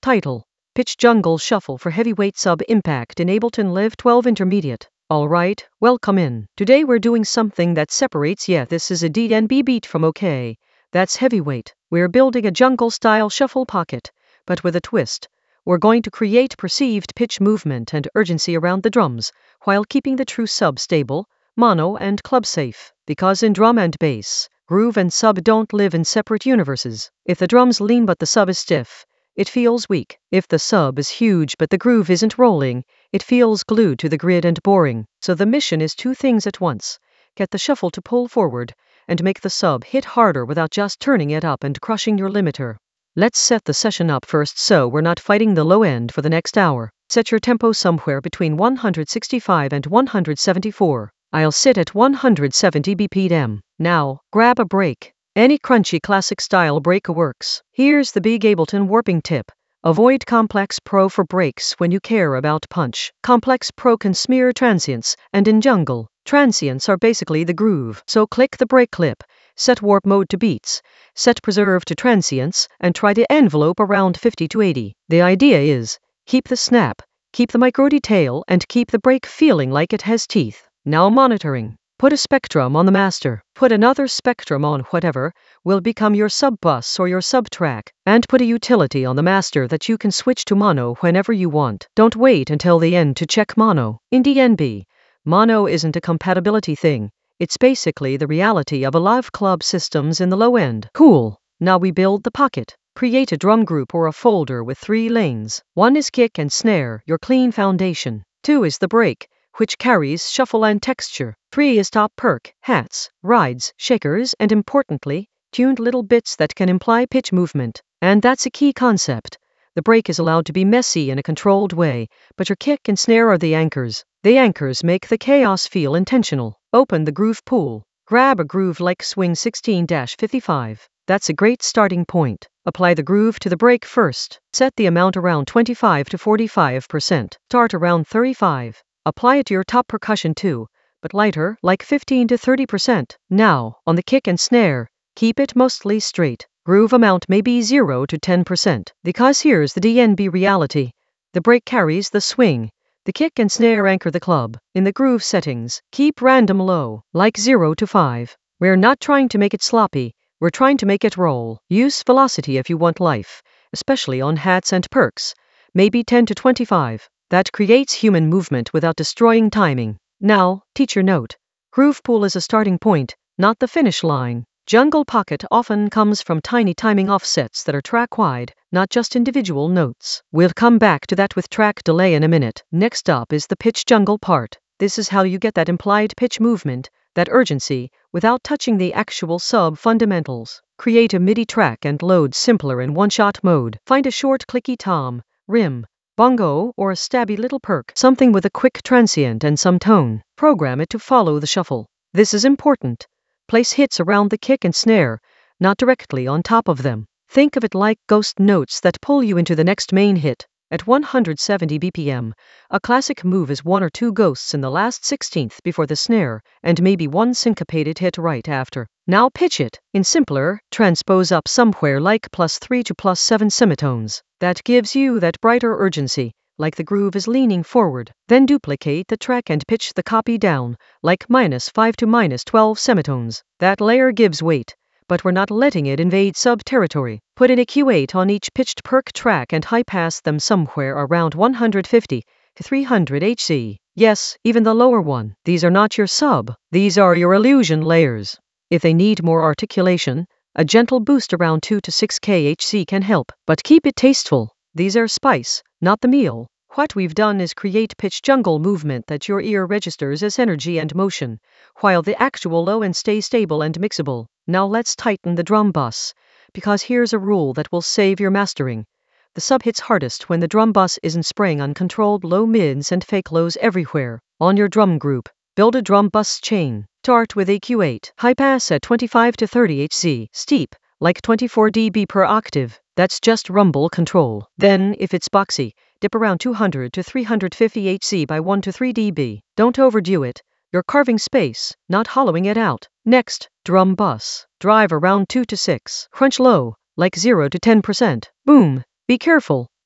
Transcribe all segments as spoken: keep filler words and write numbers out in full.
Title: Pitch Jungle Shuffle for Heavyweight Sub Impact in Ableton Live twelve Intermediate. Alright, welcome in. Today we're doing something that separates, yeah, this is a D N B beat from OK. That's heavyweight. We're building a jungle-style shuffle pocket, but with a twist. We're going to create perceived pitch movement and urgency around the drums, while keeping the true sub stable, mono and club safe. Because in drum and bass, groove and sub don't live in separate universes. If the drums lean but the sub is stiff, it feels weak. If the sub is huge but the groove isn't rolling, it feels glued to the grid and boring. So the mission is two things at once. Get the shuffle to pull forward, and make the sub hit harder without just turning it up and crushing your limiter. Let's set the session up first so we're not fighting the low end for the next hour. Set your tempo somewhere between one hundred sixty-five and one hundred seventy-four. I'll sit at one hundred seventy B P M. Now, grab a break. Any crunchy classic style break works. Here's the big Ableton warping tip. Avoid Complex Pro for breaks when you care about punch. Complex Pro can smear transients, and in jungle, transients are basically the groove. So click the break clip, set warp mode to beats, set preserve to transients, and try the envelope around fifty to eighty. The idea is, keep the snap, keep the micro detail, and keep the break feeling like it has teeth. Now monitoring. Put a spectrum on the master, put another spectrum on whatever will become your sub bus or your sub track, and put a utility on the master that you can switch to mono whenever you want. Don't wait until the end to check mono. In D N B, mono isn't a compatibility thing, it's basically the reality of a live club systems in the low end. Cool. Now we build the pocket. Create a drum group or a folder with three lanes. One is kick and snare, your clean foundation. Two is the break, which carries shuffle and texture. Three is top perk, hats, rides, shakers, and importantly, tuned little bits that can imply pitch movement. And that's a key concept. The break is allowed to be messy in a controlled way, but your kick and snare are the anchors. The anchors make the chaos feel intentional. Open the groove pool. Grab a groove like Swing sixteen fifty-five. That's a great starting point. Apply the groove to the break first. Set the amount around twenty-five to forty-five percent. Start around thirty-five. Apply it to your top percussion too, but lighter, like fifteen to thirty percent. Now, on the kick and snare, keep it mostly straight. Groove amount may be zero to ten percent. Because here's the D N B reality. The break carries the swing. The kick and snare anchor the club. In the groove settings, keep random low, like zero to five. We're not trying to make it sloppy, we're trying to make it roll. Use velocity if you want life, especially on hats and perks. Maybe ten to twenty-five. That creates human movement without destroying timing. Now, teacher note. Groove pool is a starting point, not the finish line. Jungle pocket often comes from tiny timing offsets that are track-wide, not just individual notes. We'll come back to that with track delay in a minute. Next up is the pitch jungle part. This is how you get that implied pitch movement, that urgency, without touching the actual sub fundamentals. Create a MIDI track and load simpler in one-shot mode. Find a short clicky tom, rim, bongo, or a stabby little perk, something with a quick transient and some tone. Program it to follow the shuffle. This is important. Place hits around the kick and snare, not directly on top of them. Think of it like ghost notes that pull you into the next main hit. At one hundred seventy B P M, a classic move is one or two ghosts in the last sixteenth before the snare, and maybe one syncopated hit right after. Now pitch it. In simpler, transpose up somewhere like plus three to plus seven semitones. That gives you that brighter urgency, like the groove is leaning forward. Then duplicate the track and pitch the copy down, like minus five to minus twelve semitones. That layer gives weight, but we're not letting it invade sub-territory. Put an E Q eight on each pitched perk track and high-pass them somewhere around one hundred fifty to three hundred hertz. Yes, even the lower one. These are not your sub. These are your illusion layers. If they need more articulation, a gentle boost around two to six kilohertz can help. But keep it tasteful. These are spice, not the meal. What we've done is create pitch jungle movement that your ear registers as energy and motion, while the actual low end stays stable and mixable. Now let's tighten the drum bus, because here's a rule that will save your mastering. The sub hits hardest when the drum bus isn't spraying uncontrolled low mids and fake lows everywhere. On your drum group, build a drum bus chain. Start with E Q eight. High pass at twenty-five to thirty hertz. Steep, like twenty-four decibels per octave. That's just rumble control. Then, if it's boxy, dip around two hundred to three hundred fifty hertz by one to three decibels. Don't overdo it. You're carving space, not hollowing it out. Next, drum bus. Drive around two to six. Crunch low, like zero to ten percent. Boom. Be careful.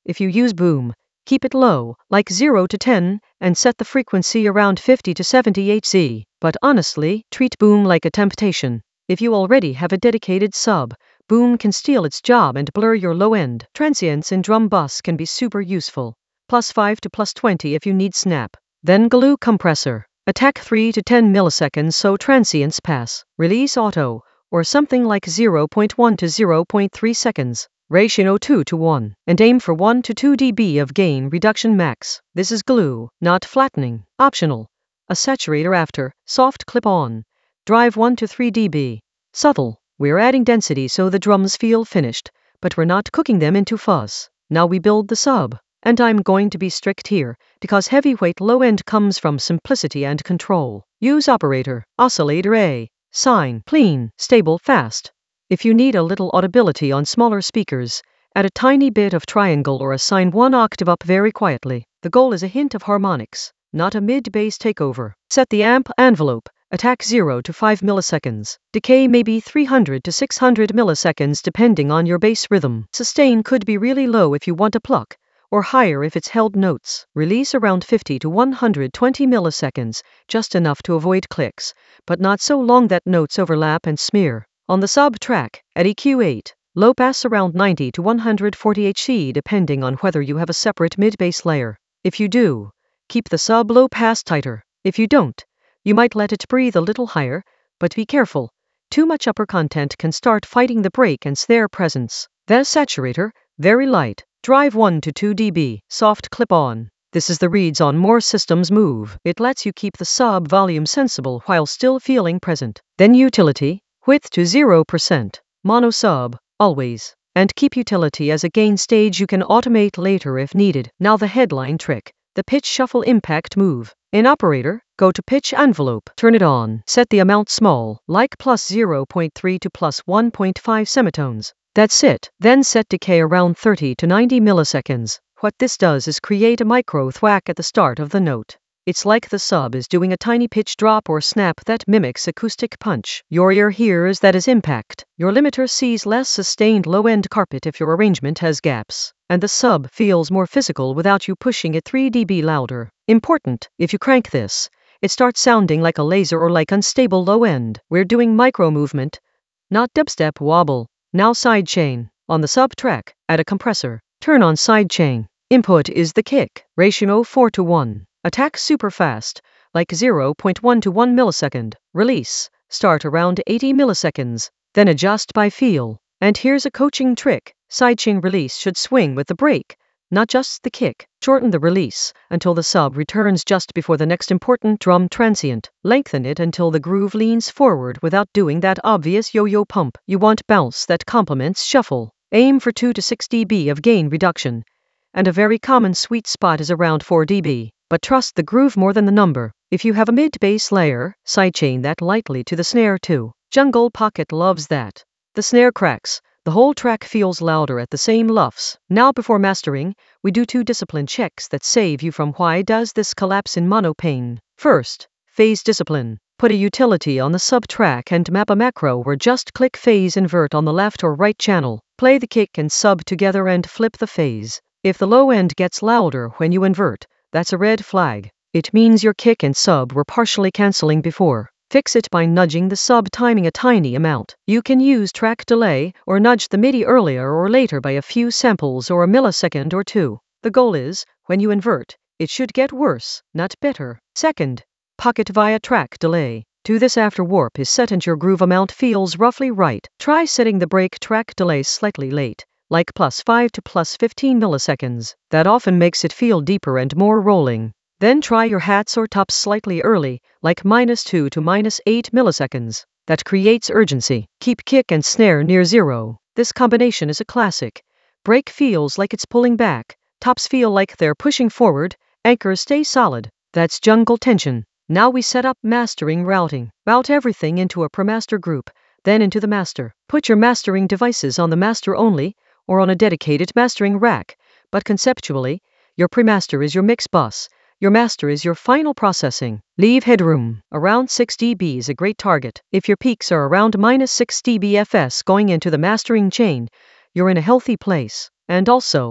If you use boom, keep it low, like zero to ten, and set the frequency around fifty to seventy hertz. But honestly, treat boom like a temptation. If you already have a dedicated sub, boom can steal its job and blur your low-end. Transients in drum bus can be super useful. Plus five to plus twenty if you need snap. Then glue compressor. Attack three to ten milliseconds so transients pass. Release auto, or something like zero point one to zero point three seconds. Ratio two to one, and aim for one to two decibels of gain reduction max. This is glue, not flattening. Optional. A saturator after, soft clip-on. Drive one to three decibels. Subtle. We're adding density so the drums feel finished, but we're not cooking them into fuzz. Now we build the sub. And I'm going to be strict here, because heavyweight low-end comes from simplicity and control. Use operator, oscillator A, sine, clean, stable, fast. If you need a little audibility on smaller speakers, add a tiny bit of triangle or a sine one octave up very quietly. The goal is a hint of harmonics, not a mid-bass takeover. Set the amp envelope, attack zero to five milliseconds. Decay maybe three hundred to six hundred milliseconds depending on your bass rhythm. Sustain could be really low if you want a pluck, or higher if it's held notes. Release around fifty to one hundred twenty milliseconds, just enough to avoid clicks, but not so long that notes overlap and smear. On the sub track, at E Q eight, low pass around ninety to one hundred forty hertz depending on whether you have a separate mid-bass layer. If you do, keep the sub low pass tighter. If you don't, you might let it breathe a little higher, but be careful. Too much upper content can start fighting the break and snare presence. The saturator, very light. Drive one to two decibels, soft clip-on. This is the reads on more systems move. It lets you keep the sub volume sensible while still feeling present. Then utility, width to zero percent. Mono sub, always. And keep utility as a gain stage you can automate later if needed. Now the headline trick, the pitch shuffle impact move. In operator, go to pitch envelope, turn it on. Set the amount small, like plus zero point three to plus one point five semitones. That's it. Then set decay around thirty to ninety milliseconds. What this does is create a micro thwack at the start of the note. It's like the sub is doing a tiny pitch drop or snap that mimics acoustic punch. Your ear hears that as impact. Your limiter sees less sustained low-end carpet if your arrangement has gaps. And the sub feels more physical without you pushing it three decibels louder. Important, if you crank this, it starts sounding like a laser or like unstable low-end. We're doing micro movement, not dubstep wobble. Now sidechain. On the sub track, add a compressor. Turn on sidechain. Input is the kick. Ratio four to one. Attack super fast, like zero point one to one millisecond. Release. Start around eighty milliseconds. Then adjust by feel. And here's a coaching trick. Sidechain release should swing with the break, not just the kick. Shorten the release until the sub returns just before the next important drum transient. Lengthen it until the groove leans forward without doing that obvious yo-yo pump. You want bounce that complements shuffle. Aim for two to six decibels of gain reduction. And a very common sweet spot is around four decibels. But trust the groove more than the number. If you have a mid-bass layer, sidechain that lightly to the snare too. Jungle Pocket loves that. The snare cracks. The whole track feels louder at the same luffs. Now before mastering, we do two discipline checks that save you from why does this collapse in mono pain. First, phase discipline. Put a utility on the sub track and map a macro where just click phase invert on the left or right channel. Play the kick and sub together and flip the phase. If the low end gets louder when you invert, that's a red flag. It means your kick and sub were partially cancelling before. Fix it by nudging the sub timing a tiny amount. You can use track delay or nudge the MIDI earlier or later by a few samples or a millisecond or two. The goal is, when you invert, it should get worse, not better. Second, pocket via track delay. Do this after warp is set and your groove amount feels roughly right. Try setting the break track delay slightly late, like plus five to plus fifteen milliseconds. That often makes it feel deeper and more rolling. Then try your hats or tops slightly early, like minus two to minus eight milliseconds. That creates urgency. Keep kick and snare near zero. This combination is a classic. Break feels like it's pulling back. Tops feel like they're pushing forward. Anchors stay solid. That's jungle tension. Now we set up mastering routing. Route everything into a premaster group, then into the master. Put your mastering devices on the master only, or on a dedicated mastering rack. But conceptually, your premaster is your mix bus. Your master is your final processing. Leave headroom. Around six decibels is a great target. If your peaks are around minus six decibels F S going into the mastering chain, you're in a healthy place. And also,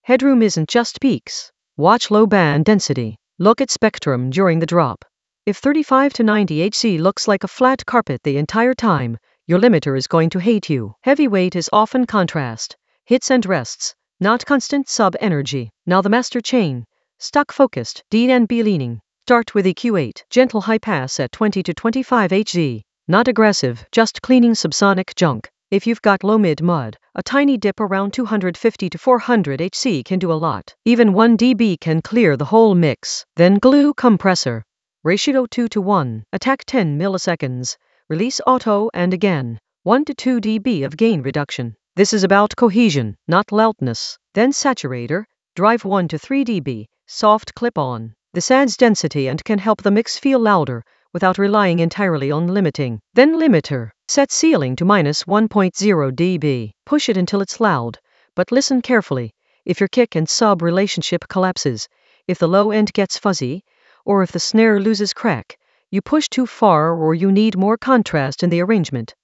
Headroom isn't just peaks. Watch low band density. Look at spectrum during the drop. If thirty-five to ninety hertz looks like a flat carpet the entire time, your limiter is going to hate you. Heavyweight is often contrast. Hits and rests, not constant sub-energy. Now the master chain. Stock focused, D N B leaning. Start with E Q eight. Gentle high pass at twenty to twenty-five hertz. Not aggressive, just cleaning subsonic junk. If you've got low mid mud, a tiny dip around two hundred fifty to four hundred hertz can do a lot. Even one decibel can clear the whole mix. Then glue compressor. Ratio two to one. Attack ten milliseconds. Release auto and again. one to two decibels of gain reduction. This is about cohesion, not loudness. Then saturator. Drive one to three decibels. Soft clip on. This adds density and can help the mix feel louder without relying entirely on limiting. Then limiter. Set ceiling to minus one point zero decibels. Push it until it's loud, but listen carefully. If your kick and sub relationship collapses, if the low end gets fuzzy, or if the snare loses crack, you push too far or you need more contrast in the arrangement.